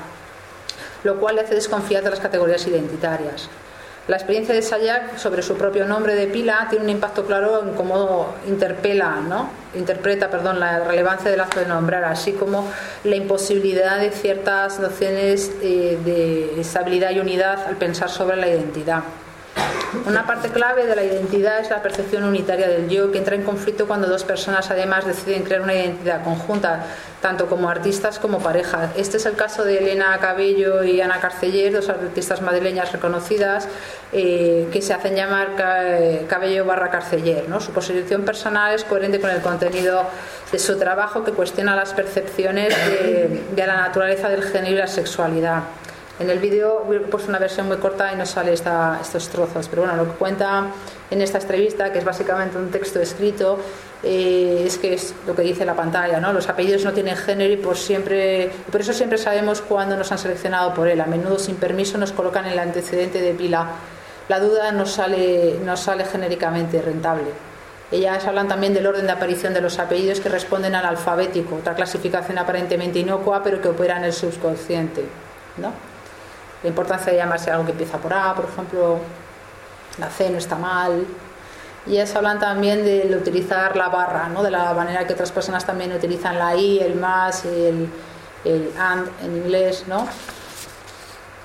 Speaker 1: lo cual le hace desconfiar de las categorías identitarias. La experiencia de Sayac sobre su propio nombre de pila tiene un impacto claro en cómo interpela, ¿no? interpreta perdón, la relevancia del acto de nombrar, así como la imposibilidad de ciertas nociones eh, de estabilidad y unidad al pensar sobre la identidad. Una parte clave de la identidad es la percepción unitaria del yo, que entra en conflicto cuando dos personas además deciden crear una identidad conjunta, tanto como artistas como pareja. Este es el caso de Elena Cabello y Ana Carceller, dos artistas madrileñas reconocidas eh, que se hacen llamar Cabello barra Carceller, ¿no? Su posición personal es coherente con el contenido de su trabajo, que cuestiona las percepciones de, de la naturaleza del género y la sexualidad. En el vídeo he puesto una versión muy corta y no sale esta, estos trozos, pero bueno, lo que cuenta en esta entrevista, que es básicamente un texto escrito, eh, es que es lo que dice la pantalla, ¿no? Los apellidos no tienen género y por siempre, por eso siempre sabemos cuándo nos han seleccionado por él. A menudo sin permiso nos colocan en el antecedente de pila. La duda no sale, no sale genéricamente rentable. Ellas hablan también del orden de aparición de los apellidos, que responden al alfabético, otra clasificación aparentemente inocua pero que opera en el subconsciente, ¿no? La importancia de llamarse algo que empieza por A, por ejemplo, la C no está mal. Y ellas hablan también de utilizar la barra, ¿no? De la manera que otras personas también utilizan la I, el más, el, el and en inglés, ¿no?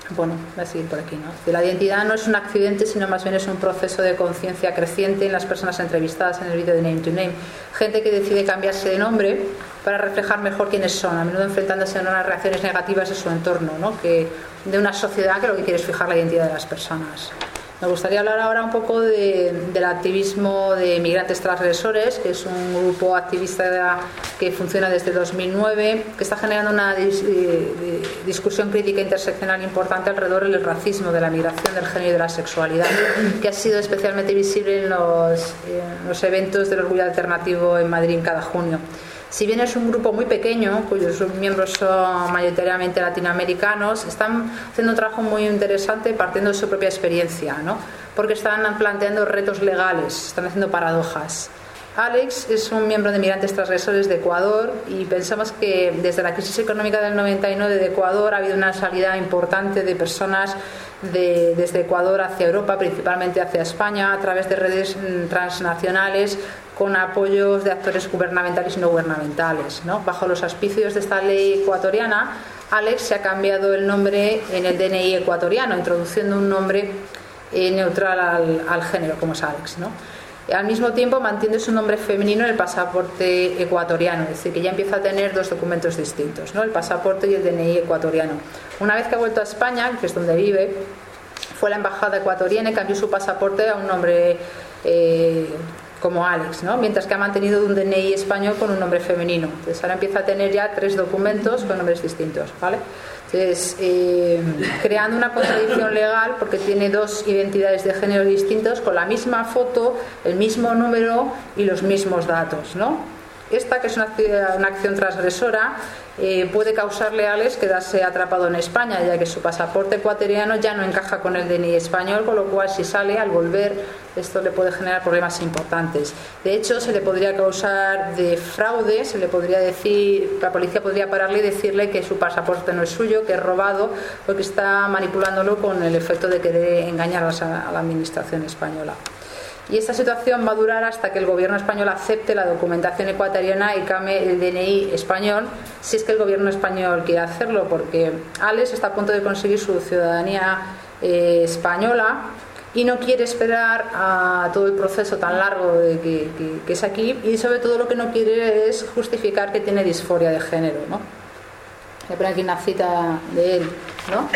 Speaker 1: Bueno, voy a seguir por aquí, ¿no? La identidad no es un accidente, sino más bien es un proceso de conciencia creciente en las personas entrevistadas en el vídeo de Name to Name. Gente que decide cambiarse de nombre para reflejar mejor quiénes son, a menudo enfrentándose a unas reacciones negativas de su entorno, ¿no? Que, de una sociedad que lo que quiere es fijar la identidad de las personas. Me gustaría hablar ahora un poco de, del activismo de migrantes transgresores, que es un grupo activista que funciona desde dos mil nueve, que está generando una dis, eh, discusión crítica interseccional importante alrededor del racismo, de la migración, del género y de la sexualidad, que ha sido especialmente visible en los, eh, los eventos del Orgullo Alternativo en Madrid en cada junio. Si bien es un grupo muy pequeño, cuyos miembros son mayoritariamente latinoamericanos, están haciendo un trabajo muy interesante partiendo de su propia experiencia, ¿no? Porque están planteando retos legales, están haciendo paradojas. Alex es un miembro de Migrantes Transgresores de Ecuador y pensamos que desde la crisis económica del noventa y nueve de Ecuador ha habido una salida importante de personas de, desde Ecuador hacia Europa, principalmente hacia España, a través de redes transnacionales con apoyos de actores gubernamentales y no gubernamentales, ¿no? Bajo los auspicios de esta ley ecuatoriana, Alex se ha cambiado el nombre en el D N I ecuatoriano, introduciendo un nombre eh, neutral al, al género, como es Alex, ¿no? Al mismo tiempo mantiene su nombre femenino en el pasaporte ecuatoriano, es decir, que ya empieza a tener dos documentos distintos, ¿no? El pasaporte y el D N I ecuatoriano. Una vez que ha vuelto a España, que es donde vive, fue a la embajada ecuatoriana y cambió su pasaporte a un nombre eh, como Alex, ¿no? Mientras que ha mantenido un D N I español con un nombre femenino. Entonces ahora empieza a tener ya tres documentos con nombres distintos, ¿vale? Entonces, eh, creando una contradicción legal porque tiene dos identidades de género distintos con la misma foto, el mismo número y los mismos datos, ¿no? Esta, que es una, una acción transgresora, eh, puede causarle a Alex quedarse atrapado en España, ya que su pasaporte ecuatoriano ya no encaja con el D N I español, con lo cual si sale, al volver, esto le puede generar problemas importantes. De hecho, se le podría causar de fraude, se le podría decir, la policía podría pararle y decirle que su pasaporte no es suyo, que es robado, porque está manipulándolo con el efecto de querer engañar a la administración española. Y esta situación va a durar hasta que el gobierno español acepte la documentación ecuatoriana y cambie el D N I español, si es que el gobierno español quiere hacerlo, porque Alex está a punto de conseguir su ciudadanía eh, española y no quiere esperar a todo el proceso tan largo de que, que, que es aquí, y sobre todo lo que no quiere es justificar que tiene disforia de género, ¿no? Voy a poner aquí una cita de él, ¿no?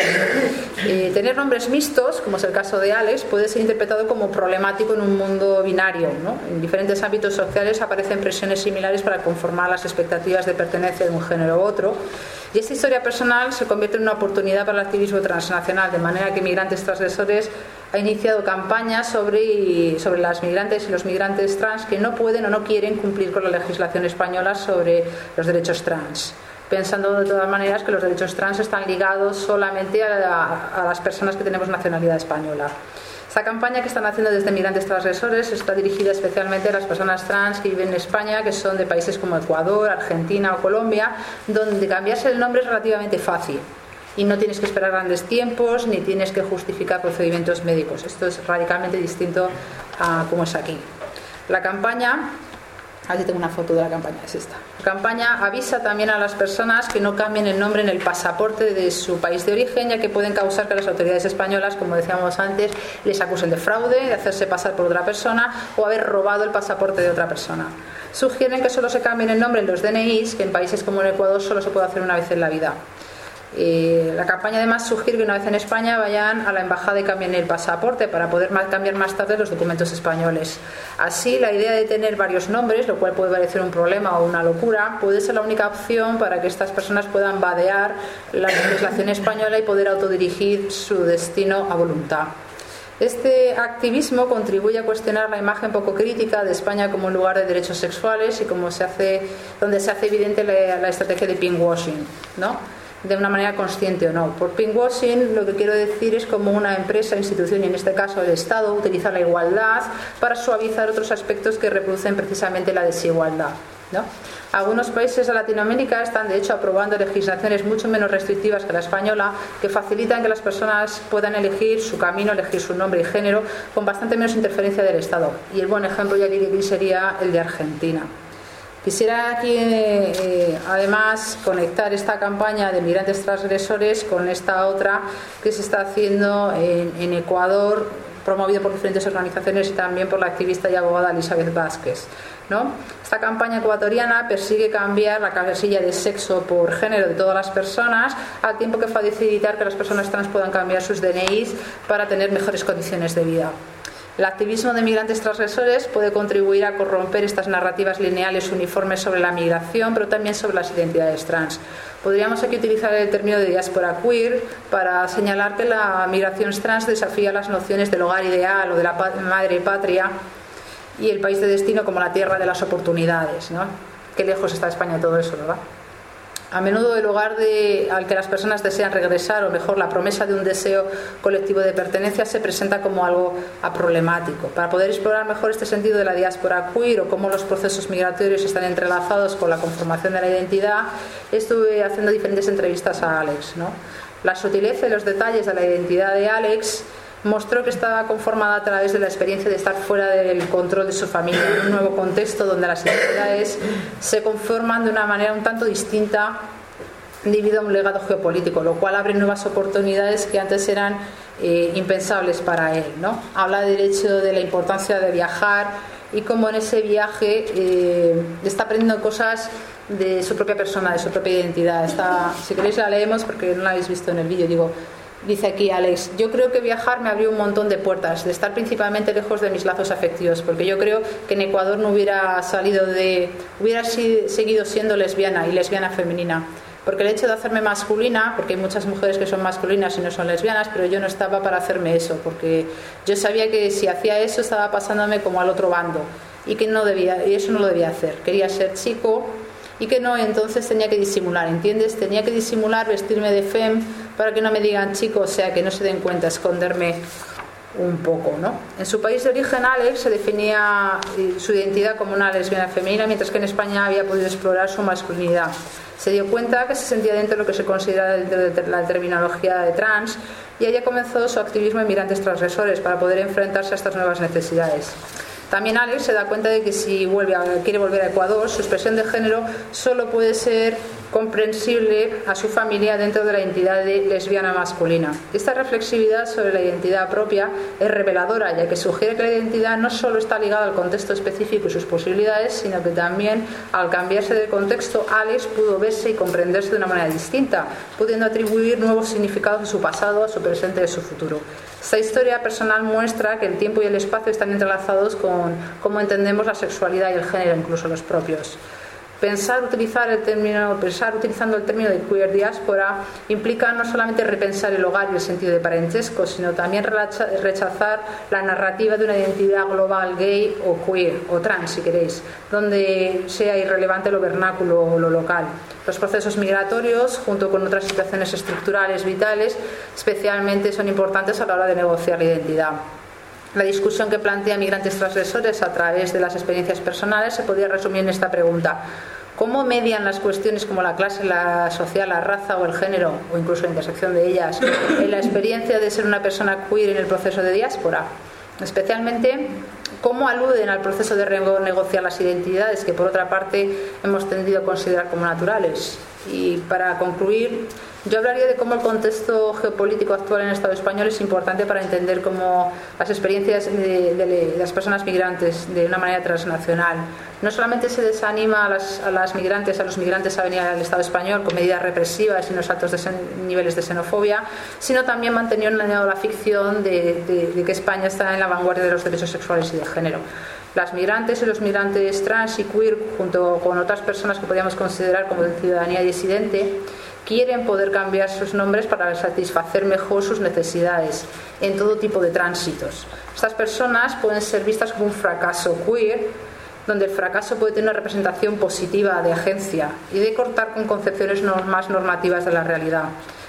Speaker 1: Eh, tener nombres mixtos, como es el caso de Alex, puede ser interpretado como problemático en un mundo binario, ¿no? En diferentes ámbitos sociales aparecen presiones similares para conformar las expectativas de pertenencia de un género u otro, y esta historia personal se convierte en una oportunidad para el activismo transnacional, de manera que Migrantes Transgresores ha iniciado campañas sobre, sobre las migrantes y los migrantes trans que no pueden o no quieren cumplir con la legislación española sobre los derechos trans, pensando de todas maneras que los derechos trans están ligados solamente a, a, a las personas que tenemos nacionalidad española. Esta campaña que están haciendo desde Migrantes Transgresores está dirigida especialmente a las personas trans que viven en España, que son de países como Ecuador, Argentina o Colombia, donde cambiarse el nombre es relativamente fácil y no tienes que esperar grandes tiempos ni tienes que justificar procedimientos médicos. Esto es radicalmente distinto a cómo es aquí. La campaña... Aquí tengo una foto de la campaña, es esta. La campaña avisa también a las personas que no cambien el nombre en el pasaporte de su país de origen, ya que pueden causar que las autoridades españolas, como decíamos antes, les acusen de fraude, de hacerse pasar por otra persona o haber robado el pasaporte de otra persona. Sugieren que solo se cambien el nombre en los D N Is, que en países como en Ecuador solo se puede hacer una vez en la vida. Eh, la campaña además sugiere que una vez en España vayan a la embajada y cambien el pasaporte para poder más, cambiar más tarde los documentos españoles. Así, la idea de tener varios nombres, lo cual puede parecer un problema o una locura, puede ser la única opción para que estas personas puedan vadear la legislación española y poder autodirigir su destino a voluntad. Este activismo contribuye a cuestionar la imagen poco crítica de España como un lugar de derechos sexuales y como se hace, donde se hace evidente la, la estrategia de pinkwashing, ¿no? De una manera consciente o no. Por pinkwashing lo que quiero decir es como una empresa, institución y en este caso el Estado utiliza la igualdad para suavizar otros aspectos que reproducen precisamente la desigualdad, ¿no? Algunos países de Latinoamérica están de hecho aprobando legislaciones mucho menos restrictivas que la española, que facilitan que las personas puedan elegir su camino, elegir su nombre y género con bastante menos interferencia del Estado, y el buen ejemplo ya diría que sería el de Argentina. Quisiera aquí, eh, eh, además, conectar esta campaña de migrantes transgresores con esta otra que se está haciendo en, en Ecuador, promovido por diferentes organizaciones y también por la activista y abogada Elizabeth Vázquez, ¿no? Esta campaña ecuatoriana persigue cambiar la casilla de sexo por género de todas las personas, al tiempo que facilitar que las personas trans puedan cambiar sus D N Is para tener mejores condiciones de vida. El activismo de migrantes transgresores puede contribuir a corromper estas narrativas lineales uniformes sobre la migración, pero también sobre las identidades trans. Podríamos aquí utilizar el término de diáspora queer para señalar que la migración trans desafía las nociones del hogar ideal o de la madre patria y el país de destino como la tierra de las oportunidades, ¿no? Qué lejos está España de todo eso, ¿verdad? A menudo el lugar de, al que las personas desean regresar, o mejor la promesa de un deseo colectivo de pertenencia, se presenta como algo problemático. Para poder explorar mejor este sentido de la diáspora queer o cómo los procesos migratorios están entrelazados con la conformación de la identidad, estuve haciendo diferentes entrevistas a Alex, ¿no? La sutileza y los detalles de la identidad de Alex mostró que estaba conformada a través de la experiencia de estar fuera del control de su familia, en un nuevo contexto donde las identidades se conforman de una manera un tanto distinta debido a un legado geopolítico, lo cual abre nuevas oportunidades que antes eran eh, impensables para él, ¿no? Habla del hecho de la importancia de viajar y cómo en ese viaje eh, está aprendiendo cosas de su propia persona, de su propia identidad. Está, si queréis la leemos porque no la habéis visto en el vídeo. Digo, dice aquí Alex: yo creo que viajar me abrió un montón de puertas, de estar principalmente lejos de mis lazos afectivos, porque yo creo que en Ecuador no hubiera salido de, hubiera si, seguido siendo lesbiana y lesbiana femenina, porque el hecho de hacerme masculina, porque hay muchas mujeres que son masculinas y no son lesbianas, pero yo no estaba para hacerme eso, porque yo sabía que si hacía eso estaba pasándome como al otro bando y que no debía, y eso no lo debía hacer. Quería ser chico y que no, entonces tenía que disimular, ¿entiendes? Tenía que disimular, vestirme de femme para que no me digan chico, o sea, que no se den cuenta, esconderme un poco, ¿no? En su país de origen, Alex se definía su identidad como una lesbiana femenina, mientras que en España había podido explorar su masculinidad. Se dio cuenta que se sentía dentro de lo que se considera dentro de la terminología de trans, y ella comenzó su activismo en migrantes transgresores para poder enfrentarse a estas nuevas necesidades. También Alex se da cuenta de que si vuelve a, quiere volver a Ecuador, su expresión de género solo puede ser comprensible a su familia dentro de la identidad de lesbiana masculina. Esta reflexividad sobre la identidad propia es reveladora, ya que sugiere que la identidad no solo está ligada al contexto específico y sus posibilidades, sino que también, al cambiarse de contexto, Alex pudo verse y comprenderse de una manera distinta, pudiendo atribuir nuevos significados a su pasado, a su presente y a su futuro. Esta historia personal muestra que el tiempo y el espacio están entrelazados con cómo entendemos la sexualidad y el género, incluso los propios. Pensar, utilizar el término, pensar utilizando el término de queer diáspora implica no solamente repensar el hogar y el sentido de parentesco, sino también rechazar la narrativa de una identidad global gay o queer, o trans si queréis, donde sea irrelevante lo vernáculo o lo local. Los procesos migratorios, junto con otras situaciones estructurales vitales, especialmente son importantes a la hora de negociar la identidad. La discusión que plantea Migrantes Transgresores a través de las experiencias personales se podría resumir en esta pregunta: ¿cómo median las cuestiones como la clase, la social, la raza o el género, o incluso la intersección de ellas, en la experiencia de ser una persona queer en el proceso de diáspora? Especialmente, ¿cómo aluden al proceso de renegociar las identidades que, por otra parte, hemos tendido a considerar como naturales? Y para concluir, yo hablaría de cómo el contexto geopolítico actual en el Estado español es importante para entender cómo las experiencias de, de, de las personas migrantes de una manera transnacional. No solamente se desanima a las, a las migrantes, a los migrantes a venir al Estado español con medidas represivas y unos altos de niveles de xenofobia, sino también manteniendo la ficción de, de, de que España está en la vanguardia de los derechos sexuales y de género. Las migrantes y los migrantes trans y queer, junto con otras personas que podríamos considerar como de ciudadanía disidente, quieren poder cambiar sus nombres para satisfacer mejor sus necesidades en todo tipo de tránsitos. Estas personas pueden ser vistas como un fracaso queer, donde el fracaso puede tener una representación positiva de agencia y de cortar con concepciones más normativas de la realidad,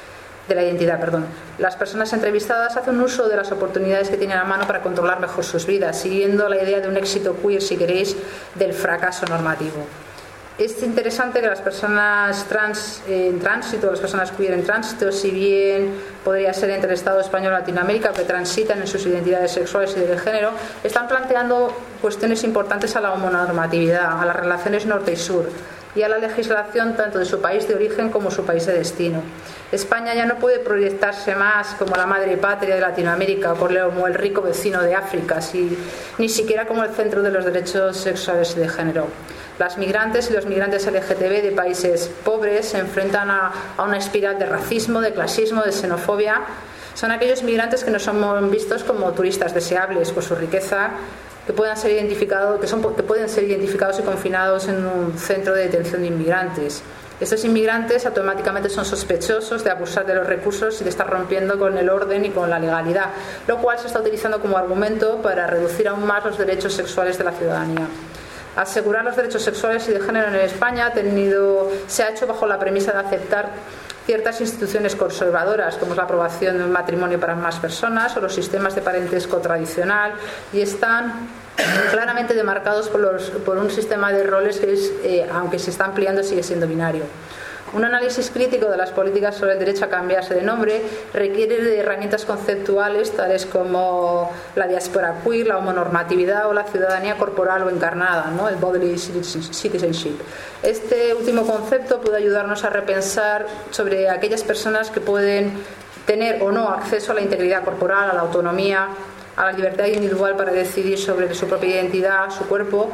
Speaker 1: de la identidad, perdón. Las personas entrevistadas hacen uso de las oportunidades que tienen a mano para controlar mejor sus vidas, siguiendo la idea de un éxito queer, si queréis, del fracaso normativo. Es interesante que las personas trans en tránsito, las personas queer en tránsito, si bien podría ser entre el Estado español y Latinoamérica, que transitan en sus identidades sexuales y de género, están planteando cuestiones importantes a la homonormatividad, a las relaciones norte y sur y a la legislación tanto de su país de origen como su país de destino. España ya no puede proyectarse más como la madre patria de Latinoamérica o como el rico vecino de África, si, ni siquiera como el centro de los derechos sexuales y de género. Las migrantes y los migrantes L G T B de países pobres se enfrentan a, a una espiral de racismo, de clasismo, de xenofobia. Son aquellos migrantes que no son vistos como turistas deseables por su riqueza, que puedan ser identificados, que son, que pueden ser identificados y confinados en un centro de detención de inmigrantes. Estos inmigrantes automáticamente son sospechosos de abusar de los recursos y de estar rompiendo con el orden y con la legalidad, lo cual se está utilizando como argumento para reducir aún más los derechos sexuales de la ciudadanía. Asegurar los derechos sexuales y de género en España ha tenido, se ha hecho bajo la premisa de aceptar ciertas instituciones conservadoras, como es la aprobación de un matrimonio para más personas o los sistemas de parentesco tradicional, y están claramente demarcados por, los, por un sistema de roles que, es, eh, aunque se está ampliando, sigue siendo binario. Un análisis crítico de las políticas sobre el derecho a cambiarse de nombre requiere de herramientas conceptuales tales como la diáspora queer, la homonormatividad o la ciudadanía corporal o encarnada, ¿no? El bodily citizenship. Este último concepto puede ayudarnos a repensar sobre aquellas personas que pueden tener o no acceso a la integridad corporal, a la autonomía, a la libertad individual para decidir sobre su propia identidad, su cuerpo,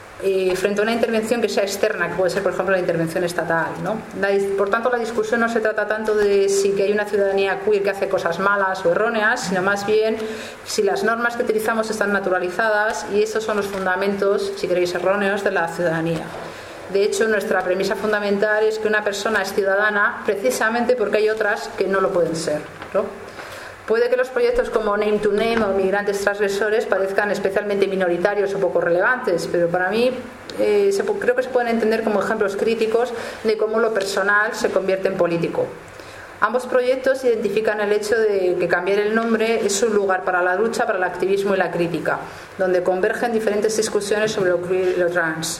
Speaker 1: y frente a una intervención que sea externa, que puede ser, por ejemplo, la intervención estatal, ¿no? La, por tanto, la discusión no se trata tanto de si que hay una ciudadanía queer que hace cosas malas o erróneas, sino más bien si las normas que utilizamos están naturalizadas, y esos son los fundamentos, si queréis, erróneos de la ciudadanía. De hecho, nuestra premisa fundamental es que una persona es ciudadana precisamente porque hay otras que no lo pueden ser, ¿no? Puede que los proyectos como Name to Name o Migrantes Transgresores parezcan especialmente minoritarios o poco relevantes, pero para mí eh, se, creo que se pueden entender como ejemplos críticos de cómo lo personal se convierte en político. Ambos proyectos identifican el hecho de que cambiar el nombre es un lugar para la lucha, para el activismo y la crítica, donde convergen diferentes discusiones sobre lo queer y lo trans.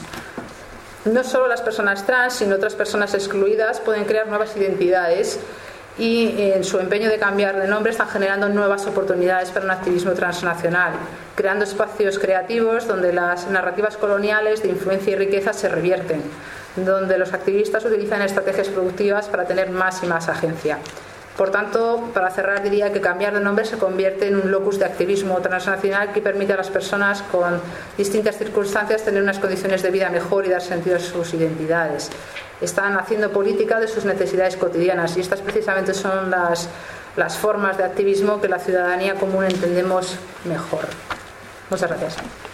Speaker 1: No solo las personas trans, sino otras personas excluidas pueden crear nuevas identidades, y en su empeño de cambiar de nombre están generando nuevas oportunidades para un activismo transnacional, creando espacios creativos donde las narrativas coloniales de influencia y riqueza se revierten, donde los activistas utilizan estrategias productivas para tener más y más agencia. Por tanto, para cerrar, diría que cambiar de nombre se convierte en un locus de activismo transnacional que permite a las personas con distintas circunstancias tener unas condiciones de vida mejor y dar sentido a sus identidades. Están haciendo política de sus necesidades cotidianas, y estas precisamente son las, las formas de activismo que la ciudadanía común entendemos mejor. Muchas gracias.